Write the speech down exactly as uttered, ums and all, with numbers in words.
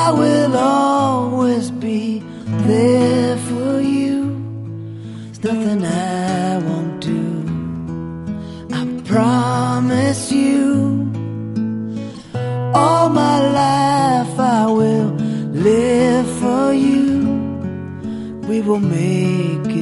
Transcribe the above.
I will always be there for you. There's nothing I won't do, I promise you. All my life I will live for you. We will make